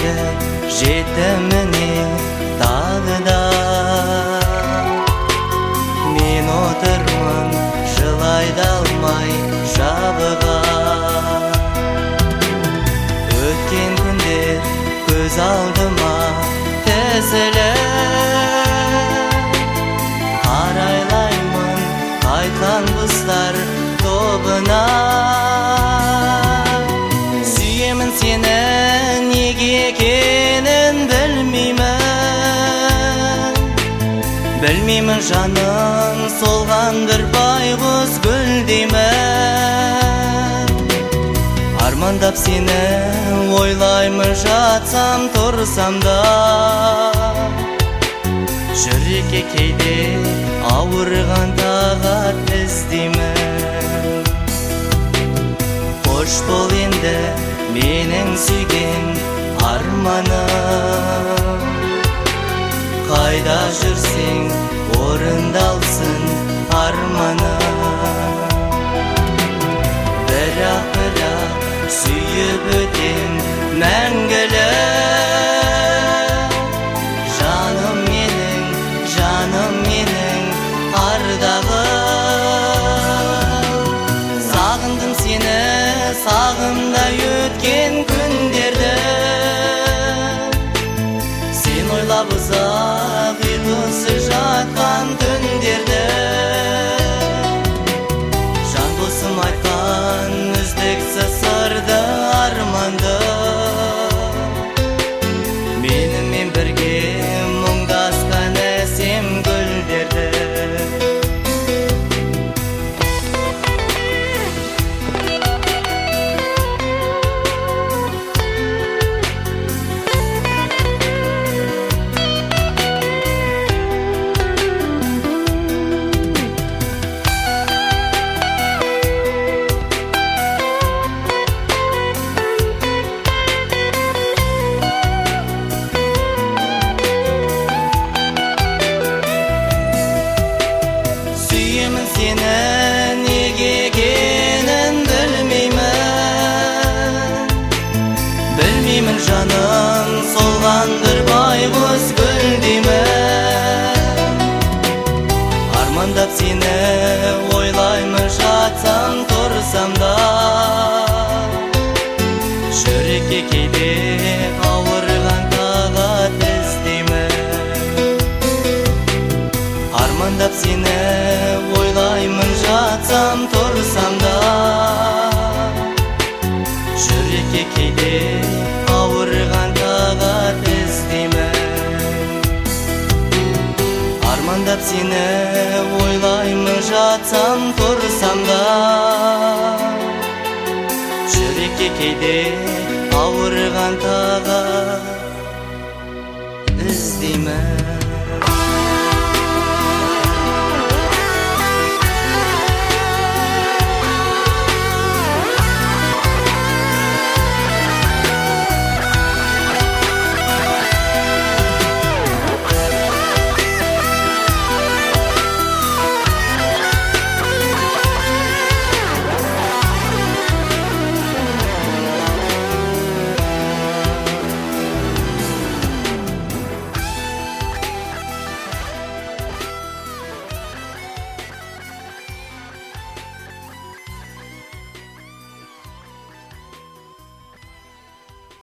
жерге жетеміне тағы да. Мен отырмын жылай да алмай жабыға. Өткен күндер көз алдыма тізіліп, қарайлаймын қайтқан құстар тобына. Сүйемін сені неге екенін білмеймін, жаным солған бір байғұс гүл деймін. Армандап сені ойлаймын жатсам тұрсам да, жүрекке кейде ауырған тағат іздеймін. Қош бол енді менің сүйген арманым, қайда жүрсең орындалсын арманым. Бірақ сүйіп өтем мәңгілік, жаным менің ардағым. Сағындым сені, сағымдай өткен күндерді, сен ойлап ұзақ ұйқысыз жатқан түндерді. Жан досым айтқан үздіксіз сырды арманды, менімен бірге мұңдасқан әсем гүлдерді. Сені неге екенін білмеймін, жаным солған бір байғұс гүл деймін. Армандап сені ойлаймын жатсам тұрсам да, жүрекке кейде ауырған тағат іздеймін. Армандап сені ойлаймын жатсам тұрсам да, жүрекке кейде ауырған тағат іздеймін. Армандап сені ойлаймын жатсам тұрсам да, жүрекке кейде ауырған тағат іздеймін.